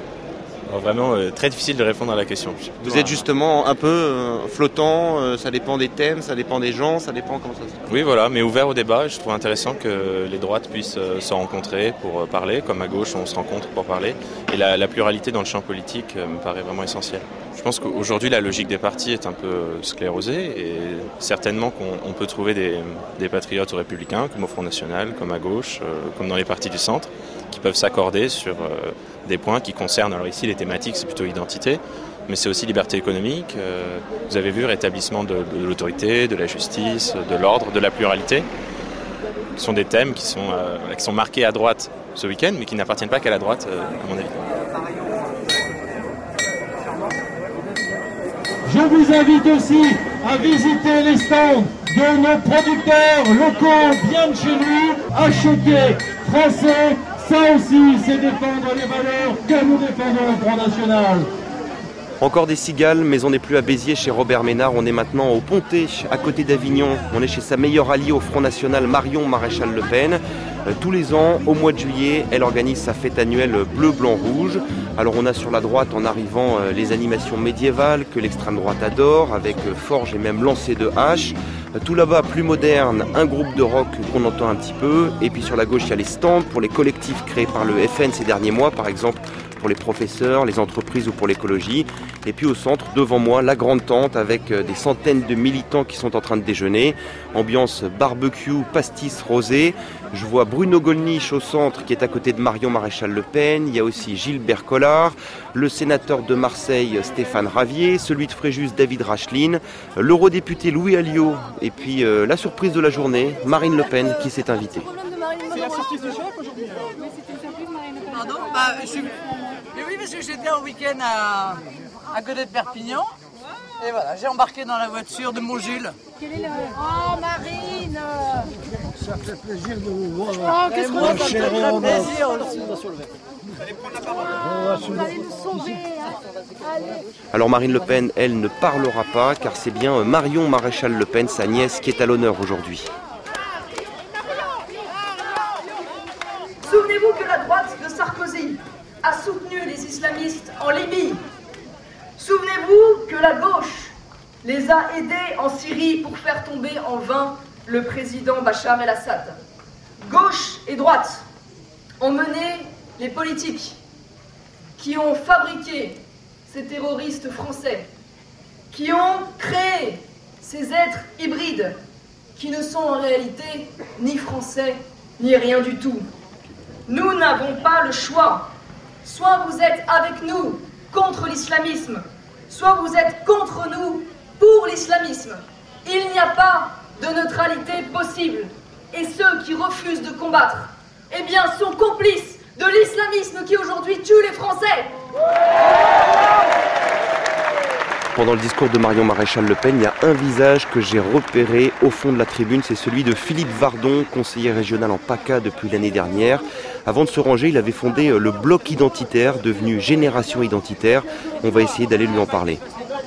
Alors vraiment euh, très difficile de répondre à la question. Vous êtes justement un peu euh, flottant, euh, ça dépend des thèmes, ça dépend des gens, ça dépend comment ça se passe. Oui voilà, mais ouvert au débat. Je trouve intéressant que les droites puissent euh, se rencontrer pour euh, parler, comme à gauche on se rencontre pour parler. Et la, la pluralité dans le champ politique euh, me paraît vraiment essentielle. Je pense qu'aujourd'hui la logique des partis est un peu euh, sclérosée et certainement qu'on on peut trouver des, des patriotes ou républicains comme au Front National, comme à gauche, euh, comme dans les partis du centre, qui peuvent s'accorder sur euh, des points qui concernent, alors ici les thématiques c'est plutôt identité, mais c'est aussi liberté économique, euh, vous avez vu rétablissement de, de l'autorité, de la justice, de l'ordre, de la pluralité. Ce sont des thèmes qui sont, euh, qui sont marqués à droite ce week-end, mais qui n'appartiennent pas qu'à la droite, euh, à mon avis. Je vous invite aussi à visiter les stands de nos producteurs locaux bien de chez nous, acheter français, ça aussi c'est défendre les valeurs que nous défendons au Front National. Encore des cigales, mais on n'est plus à Béziers chez Robert Ménard, on est maintenant au Pontet, à côté d'Avignon. On est chez sa meilleure alliée au Front National, Marion Maréchal Le Pen. Euh, tous les ans, au mois de juillet, elle organise sa fête annuelle bleu, blanc, rouge. Alors on a sur la droite, en arrivant, euh, les animations médiévales que l'extrême droite adore, avec euh, forge et même lancer de hache. Euh, tout là-bas, plus moderne, un groupe de rock qu'on entend un petit peu. Et puis sur la gauche, il y a les stands pour les collectifs créés par le F N ces derniers mois, par exemple pour les professeurs, les entreprises ou pour l'écologie. Et puis au centre, devant moi, la grande tente avec des centaines de militants qui sont en train de déjeuner. Ambiance barbecue, pastis rosé. Je vois Bruno Gollnisch au centre qui est à côté de Marion Maréchal Le Pen. Il y a aussi Gilbert Collard, le sénateur de Marseille Stéphane Ravier, celui de Fréjus David Racheline, l'eurodéputé Louis Alliot et puis euh, la surprise de la journée, Marine Le Pen qui s'est invitée. C'est la sortie du chef aujourd'hui. Mais c'était une surprise, Marine Le Pen. Pardon bah, je... Mais oui, parce que j'étais en week-end à, à côté de Perpignan. Et voilà, j'ai embarqué dans la voiture de mon Jules. Quel est le... Oh, Marine Ça fait plaisir de vous voir. Oh, qu'est-ce qu'on a, ça fait plaisir aussi. Allez prendre la parole. Oh, vous allez nous sauver. Allez. Alors Marine Le Pen, elle ne parlera pas, car c'est bien Marion Maréchal Le Pen, sa nièce, qui est à l'honneur aujourd'hui. Souvenez-vous que la droite de Sarkozy a soutenu les islamistes en Libye. Souvenez-vous que la gauche les a aidés en Syrie pour faire tomber en vain le président Bachar el-Assad. Gauche et droite ont mené les politiques qui ont fabriqué ces terroristes français, qui ont créé ces êtres hybrides qui ne sont en réalité ni français ni rien du tout. Nous n'avons pas le choix. Soit vous êtes avec nous contre l'islamisme, soit vous êtes contre nous pour l'islamisme. Il n'y a pas de neutralité possible. Et ceux qui refusent de combattre, eh bien, sont complices de l'islamisme qui aujourd'hui tue les Français. Pendant le discours de Marion Maréchal Le Pen, il y a un visage que j'ai repéré au fond de la tribune, c'est celui de Philippe Vardon, conseiller régional en PACA depuis l'année dernière. Avant de se ranger, il avait fondé le bloc identitaire, devenu Génération Identitaire. On va essayer d'aller lui en parler.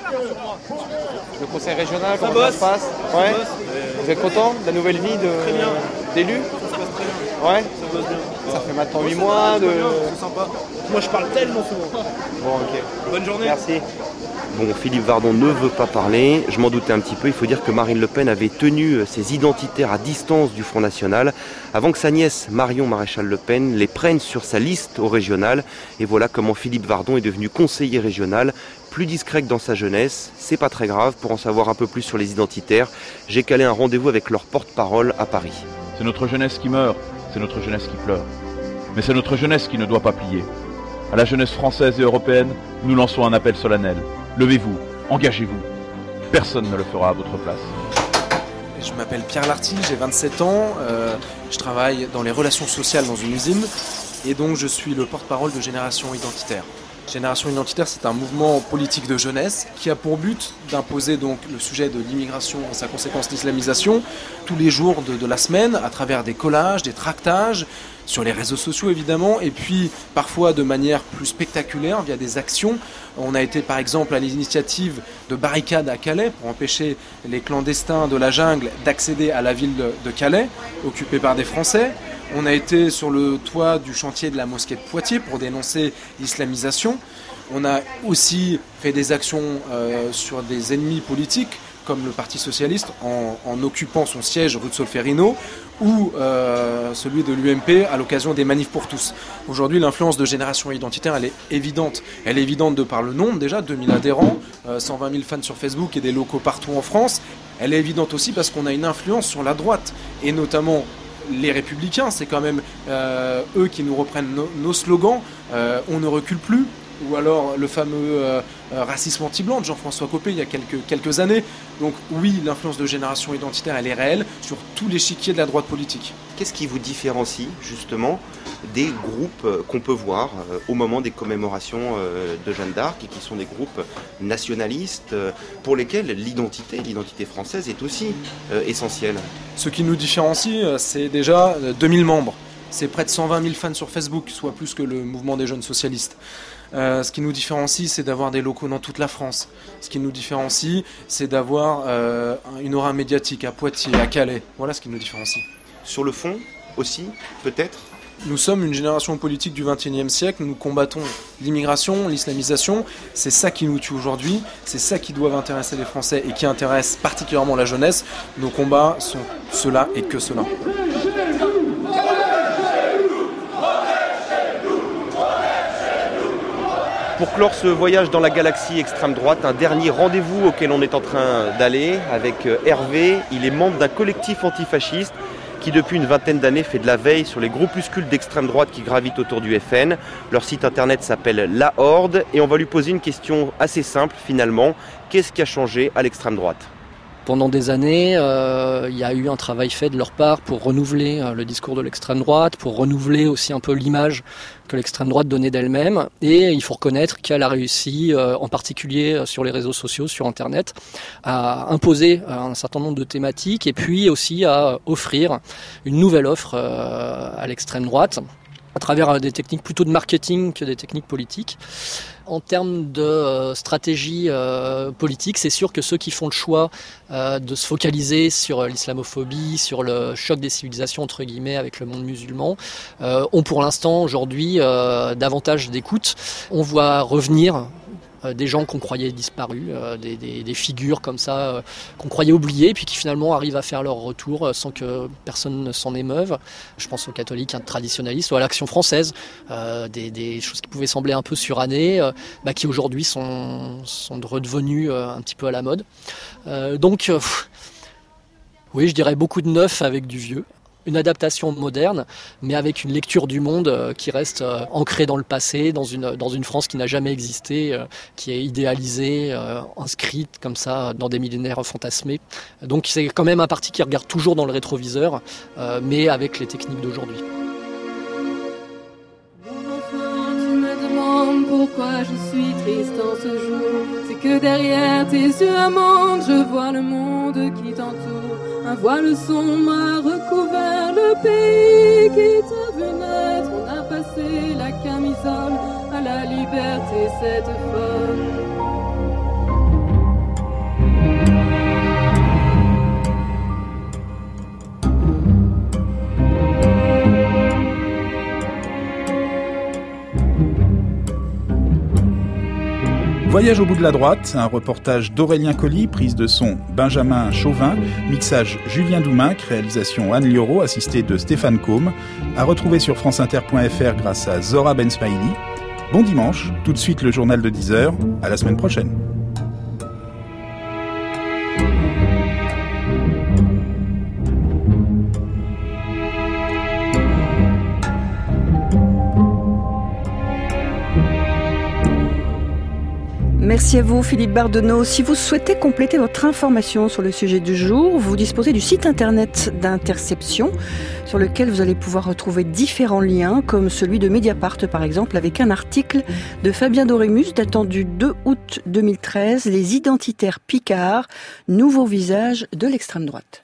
Le conseil régional, comment ça se passe ouais. Vous êtes content de la nouvelle vie de... d'élu? Ça se passe très bien. Ouais. Ça se passe bien. Ça fait maintenant huit mois de... C'est sympa. Moi je parle tellement souvent. Bon, ok. Bonne journée. Merci. Bon, Philippe Vardon ne veut pas parler, je m'en doutais un petit peu, il faut dire que Marine Le Pen avait tenu ses identitaires à distance du Front National avant que sa nièce Marion Maréchal Le Pen les prenne sur sa liste au régional. Et voilà comment Philippe Vardon est devenu conseiller régional, plus discret que dans sa jeunesse. C'est pas très grave, pour en savoir un peu plus sur les identitaires, j'ai calé un rendez-vous avec leur porte-parole à Paris. C'est notre jeunesse qui meurt, c'est notre jeunesse qui pleure. Mais c'est notre jeunesse qui ne doit pas plier. À la jeunesse française et européenne, nous lançons un appel solennel. Levez-vous, engagez-vous. Personne ne le fera à votre place. Je m'appelle Pierre Larty, j'ai vingt-sept ans. Euh, je travaille dans les relations sociales dans une usine. Et donc je suis le porte-parole de Génération Identitaire. Génération Identitaire, c'est un mouvement politique de jeunesse qui a pour but d'imposer donc le sujet de l'immigration et sa conséquence l'islamisation tous les jours de, de la semaine à travers des collages, des tractages, sur les réseaux sociaux évidemment, et puis parfois de manière plus spectaculaire via des actions. On a été par exemple à l'initiative de barricades à Calais pour empêcher les clandestins de la jungle d'accéder à la ville de, de Calais, occupée par des Français. On a été sur le toit du chantier de la mosquée de Poitiers pour dénoncer l'islamisation. On a aussi fait des actions euh, sur des ennemis politiques, comme le Parti Socialiste, en, en occupant son siège rue de Solferino, ou euh, celui de l'U M P à l'occasion des manifs pour tous. Aujourd'hui, l'influence de Génération Identitaire, elle est évidente. Elle est évidente de par le nombre, déjà, deux mille adhérents, euh, cent vingt mille fans sur Facebook et des locaux partout en France. Elle est évidente aussi parce qu'on a une influence sur la droite, et notamment les Républicains. C'est quand même euh, eux qui nous reprennent no, nos slogans. Euh, on ne recule plus, ou alors le fameux euh, racisme anti-blanc de Jean-François Copé il y a quelques, quelques années. Donc oui, l'influence de Génération Identitaire, elle est réelle sur tout l'échiquier de la droite politique. Qu'est-ce qui vous différencie justement des groupes qu'on peut voir au moment des commémorations de Jeanne d'Arc et qui sont des groupes nationalistes pour lesquels l'identité, l'identité française est aussi essentielle? Ce qui nous différencie, c'est déjà deux mille membres. C'est près de cent vingt mille fans sur Facebook, soit plus que le mouvement des jeunes socialistes. Euh, ce qui nous différencie, c'est d'avoir des locaux dans toute la France. Ce qui nous différencie, c'est d'avoir euh, une aura médiatique à Poitiers, à Calais. Voilà ce qui nous différencie. Sur le fond aussi, peut-être ? Nous sommes une génération politique du vingt et unième siècle, nous combattons l'immigration, l'islamisation, c'est ça qui nous tue aujourd'hui, c'est ça qui doit intéresser les Français et qui intéresse particulièrement la jeunesse. Nos combats sont cela et que cela. Pour clore ce voyage dans la galaxie extrême droite, un dernier rendez-vous auquel on est en train d'aller avec Hervé. Il est membre d'un collectif antifasciste qui depuis une vingtaine d'années fait de la veille sur les groupuscules d'extrême droite qui gravitent autour du F N. Leur site internet s'appelle La Horde et on va lui poser une question assez simple finalement. Qu'est-ce qui a changé à l'extrême droite ? Pendant des années, euh, il y a eu un travail fait de leur part pour renouveler euh, le discours de l'extrême droite, pour renouveler aussi un peu l'image que l'extrême droite donnait d'elle-même. Et il faut reconnaître qu'elle a réussi, euh, en particulier euh, sur les réseaux sociaux, sur Internet, à imposer euh, un certain nombre de thématiques et puis aussi à offrir une nouvelle offre euh, à l'extrême droite, à travers des techniques plutôt de marketing que des techniques politiques. En termes de euh, stratégie euh, politique, c'est sûr que ceux qui font le choix euh, de se focaliser sur l'islamophobie, sur le choc des civilisations entre guillemets avec le monde musulman, euh, ont pour l'instant aujourd'hui euh, davantage d'écoute. On voit revenir Euh, des gens qu'on croyait disparus, euh, des, des, des figures comme ça euh, qu'on croyait oubliées, puis qui finalement arrivent à faire leur retour euh, sans que personne ne s'en émeuve. Je pense aux catholiques hein, traditionnalistes ou à l'Action française, euh, des, des choses qui pouvaient sembler un peu surannées, euh, bah, qui aujourd'hui sont, sont redevenues euh, un petit peu à la mode. Euh, donc, euh, pff, oui, je dirais beaucoup de neuf avec du vieux. Une adaptation moderne, mais avec une lecture du monde euh, qui reste euh, ancrée dans le passé, dans une, dans une France qui n'a jamais existé, euh, qui est idéalisée, euh, inscrite comme ça dans des millénaires fantasmés. Donc c'est quand même un parti qui regarde toujours dans le rétroviseur, euh, mais avec les techniques d'aujourd'hui. Enfin, tu me demandes pourquoi je suis triste en ce jour. C'est que derrière tes yeux amandes, je vois le monde qui t'entoure. Un voile sombre a recouvert le pays qui t'a vu naître. On a passé la camisole à la liberté, cette folle. Voyage au bout de la droite, un reportage d'Aurélien Colli, prise de son Benjamin Chauvin, mixage Julien Douminc, réalisation Anne Lioro, assistée de Stéphane Combe, à retrouver sur franceinter point f r grâce à Zora Ben Smaili. Bon dimanche, tout de suite le journal de dix heures, à la semaine prochaine. Merci à vous Philippe Bardonneau. Si vous souhaitez compléter votre information sur le sujet du jour, vous disposez du site internet d'Interception sur lequel vous allez pouvoir retrouver différents liens comme celui de Mediapart par exemple avec un article de Fabien Dorémus datant du deux août deux mille treize, Les identitaires picards, nouveau visage de l'extrême droite.